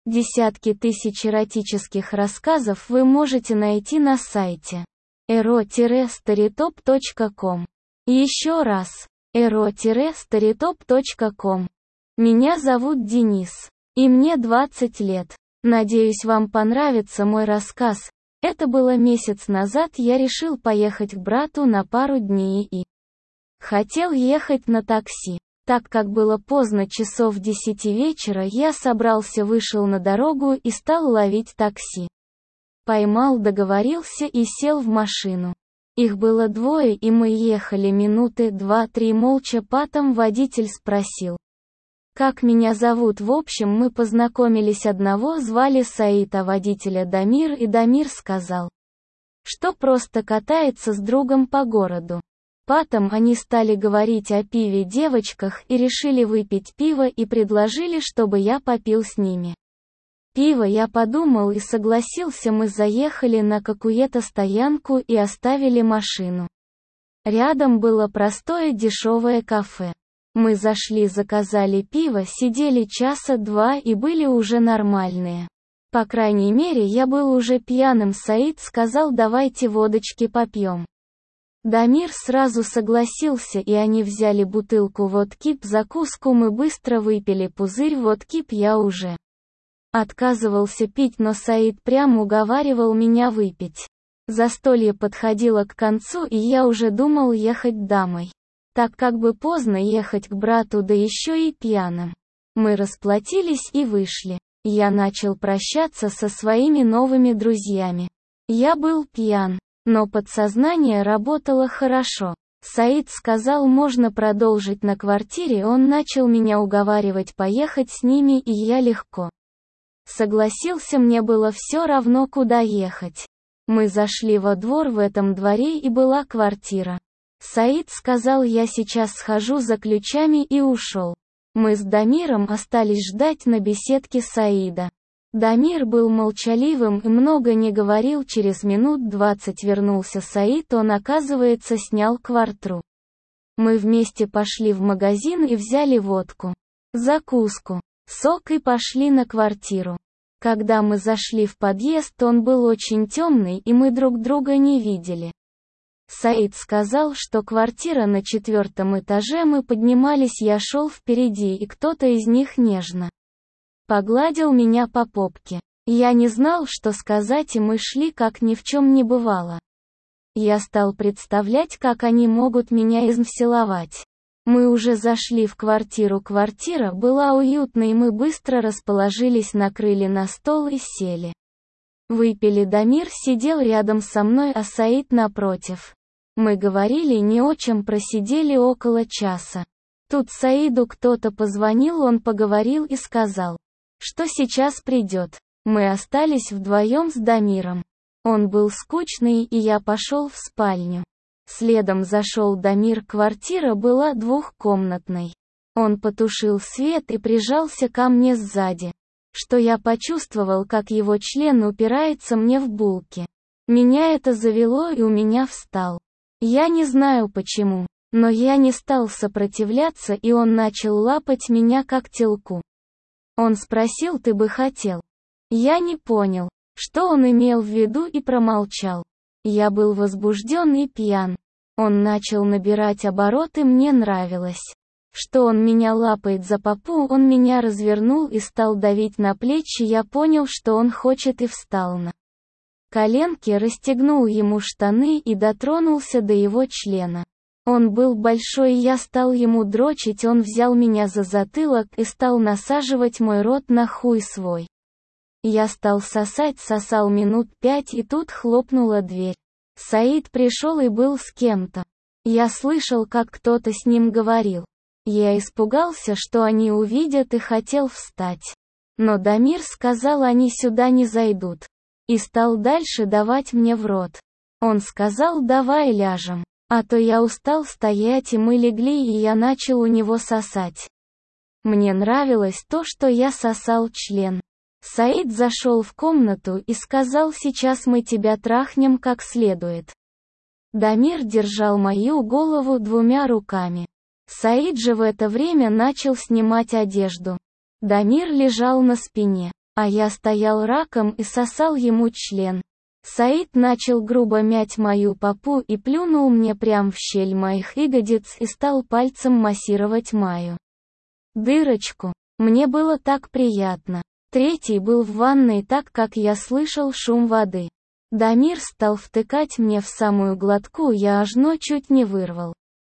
Десятки тысяч эротических рассказов вы можете найти на сайте ero-storytop.com. Еще раз, ero-storytop.com. Меня зовут Денис, и мне 20 лет. Надеюсь, вам понравится мой рассказ. Это было месяц назад, я решил поехать к брату на пару дней и хотел ехать на такси. Так как было поздно, часов 10 вечера, я собрался, вышел на дорогу и стал ловить такси. Поймал, договорился и сел в машину. Их было двое, и мы ехали минуты 2-3 молча, потом водитель спросил, как меня зовут. В общем, мы познакомились, одного звали Саид, а водителя Дамир, и Дамир сказал, что просто катается с другом по городу. Потом они стали говорить о пиве, девочках, и решили выпить пиво и предложили, чтобы я попил с ними. Пиво я подумал и согласился. Мы заехали на какую-то стоянку и оставили машину. Рядом было простое дешевое кафе. Мы зашли, заказали пиво, сидели часа 2 и были уже нормальные. По крайней мере, я был уже пьяным. Саид сказал, давайте водочки попьем. Дамир сразу согласился, и они взяли бутылку водки, закуску мы быстро выпили пузырь водки. Я уже отказывался пить, но Саид прямо уговаривал меня выпить. Застолье подходило к концу, и я уже думал ехать домой. Так как бы поздно ехать к брату, да еще и пьяным. Мы расплатились и вышли. Я начал прощаться со своими новыми друзьями. Я был пьян, но подсознание работало хорошо. Саид сказал, можно продолжить на квартире, он начал меня уговаривать поехать с ними, и я легко согласился, мне было все равно, куда ехать. Мы зашли во двор, в этом дворе и была квартира. Саид сказал, я сейчас схожу за ключами, и ушел. Мы с Дамиром остались ждать на беседке Саида. Дамир был молчаливым и много не говорил. Через минут 20 вернулся Саид, он, оказывается, снял квартиру. Мы вместе пошли в магазин и взяли водку, закуску, сок и пошли на квартиру. Когда мы зашли в подъезд, он был очень темный, и мы друг друга не видели. Саид сказал, что квартира на 4-м этаже, мы поднимались, я шел впереди, и кто-то из них нежно погладил меня по попке. Я не знал, что сказать, и мы шли, как ни в чем не бывало. Я стал представлять, как они могут меня изнасиловать. Мы уже зашли в квартиру, квартира была уютной, и мы быстро расположились, накрыли на стол и сели. Выпили. Дамир сидел рядом со мной, а Саид напротив. Мы говорили не о чем, просидели около часа. Тут Саиду кто-то позвонил, он поговорил и сказал, что сейчас придет. Мы остались вдвоем с Дамиром. Он был скучный, и я пошел в спальню. Следом зашел Дамир, квартира была двухкомнатной. Он потушил свет и прижался ко мне сзади. Что я почувствовал, как его член упирается мне в булки. Меня это завело, и у меня встал. Я не знаю почему, но я не стал сопротивляться, и он начал лапать меня как телку. Он спросил, ты бы хотел? Я не понял, что он имел в виду, и промолчал. Я был возбужден и пьян. Он начал набирать обороты, мне нравилось, что он меня лапает за попу. Он меня развернул и стал давить на плечи, я понял, что он хочет, и встал на коленки, расстегнул ему штаны и дотронулся до его члена. Он был большой, и я стал ему дрочить, он взял меня за затылок и стал насаживать мой рот на хуй свой. Я стал сосать, сосал минут 5, и тут хлопнула дверь. Саид пришел и был с кем-то. Я слышал, как кто-то с ним говорил. Я испугался, что они увидят, и хотел встать. Но Дамир сказал, они сюда не зайдут. И стал дальше давать мне в рот. Он сказал, давай ляжем. А то я устал стоять, и мы легли, и я начал у него сосать. Мне нравилось то, что я сосал член. Саид зашел в комнату и сказал, сейчас мы тебя трахнем как следует. Дамир держал мою голову 2 руками. Саид же в это время начал снимать одежду. Дамир лежал на спине. А я стоял раком и сосал ему член. Саид начал грубо мять мою попу и плюнул мне прям в щель моих ягодиц и стал пальцем массировать мою дырочку. Мне было так приятно. Третий был в ванной, так как я слышал шум воды. Дамир стал втыкать мне в самую глотку, я аж чуть не вырвал.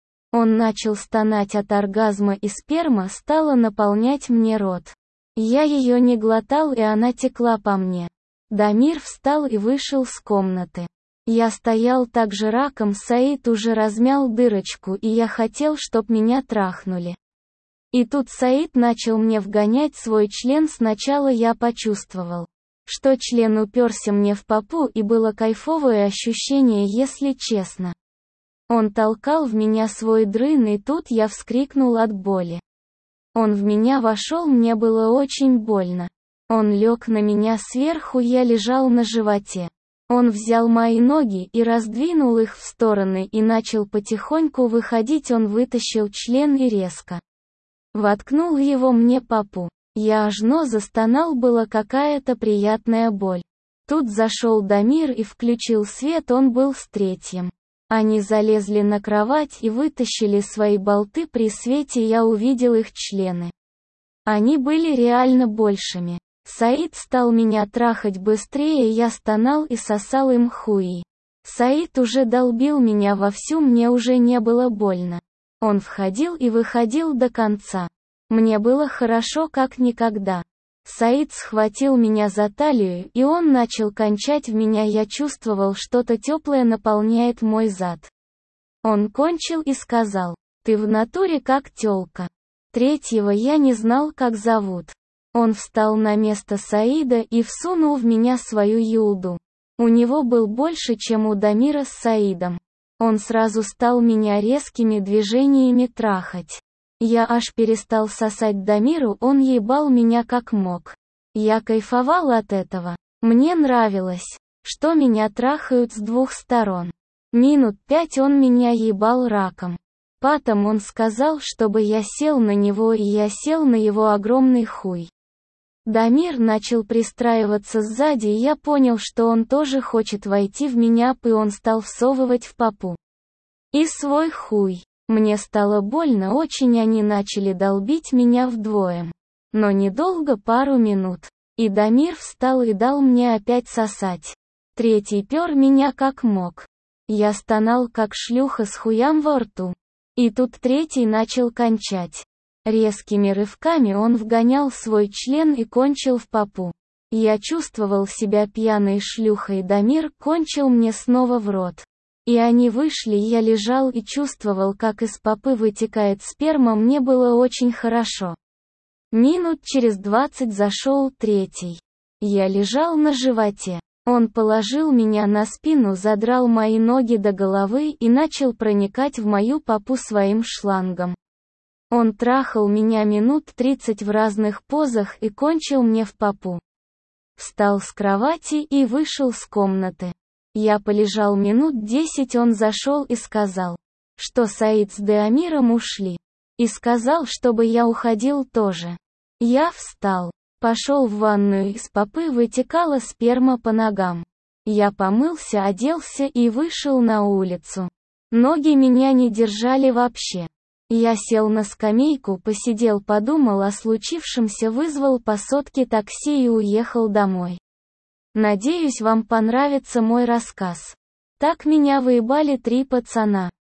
Он начал стонать от оргазма, и сперма стала наполнять мне рот. Я ее не глотал, и она текла по мне. Дамир встал и вышел с комнаты. Я стоял так же раком, Саид уже размял дырочку, и я хотел, чтоб меня трахнули. И тут Саид начал мне вгонять свой член. Сначала я почувствовал, что член уперся мне в попу, и было кайфовое ощущение, если честно. Он толкал в меня свой дрын, и тут я вскрикнул от боли. Он в меня вошел, мне было очень больно. Он лег на меня сверху, я лежал на животе. Он взял мои ноги и раздвинул их в стороны и начал потихоньку выходить. Он вытащил член и резко воткнул его мне в попу. Я аж застонал, была какая-то приятная боль. Тут зашел Дамир и включил свет, он был с третьим. Они залезли на кровать и вытащили свои болты. При свете я увидел их члены. Они были реально большими. Саид стал меня трахать быстрее, я стонал и сосал им хуи. Саид уже долбил меня вовсю, мне уже не было больно. Он входил и выходил до конца. Мне было хорошо как никогда. Саид схватил меня за талию, и он начал кончать в меня, я чувствовал, что-то теплое наполняет мой зад. Он кончил и сказал: «Ты в натуре как тёлка». Третьего я не знал, как зовут. Он встал на место Саида и всунул в меня свою юлду. У него был больше, чем у Дамира с Саидом. Он сразу стал меня резкими движениями трахать. Я аж перестал сосать Дамиру, он ебал меня как мог. Я кайфовал от этого. Мне нравилось, что меня трахают с двух сторон. Минут 5 он меня ебал раком. Потом он сказал, чтобы я сел на него, и я сел на его огромный хуй. Дамир начал пристраиваться сзади, и я понял, что он тоже хочет войти в меня, и он стал всовывать в попу и свой хуй. Мне стало больно очень, они начали долбить меня вдвоем. Но недолго, пару минут. И Дамир встал и дал мне опять сосать. Третий пёр меня как мог. Я стонал как шлюха с хуям во рту. И тут третий начал кончать. Резкими рывками он вгонял свой член и кончил в попу. Я чувствовал себя пьяной шлюхой, Дамир кончил мне снова в рот. И они вышли, я лежал и чувствовал, как из попы вытекает сперма, мне было очень хорошо. Минут через 20 зашел третий. Я лежал на животе. Он положил меня на спину, задрал мои ноги до головы и начал проникать в мою попу своим шлангом. Он трахал меня минут 30 в разных позах и кончил мне в попу. Встал с кровати и вышел с комнаты. Я полежал минут 10, он зашел и сказал, что Саид с Дамиром ушли. И сказал, чтобы я уходил тоже. Я встал, пошел в ванную, из попы вытекала сперма по ногам. Я помылся, оделся и вышел на улицу. Ноги меня не держали вообще. Я сел на скамейку, посидел, подумал о случившемся, вызвал по сотке такси и уехал домой. Надеюсь, вам понравится мой рассказ. Так меня выебали 3 пацана.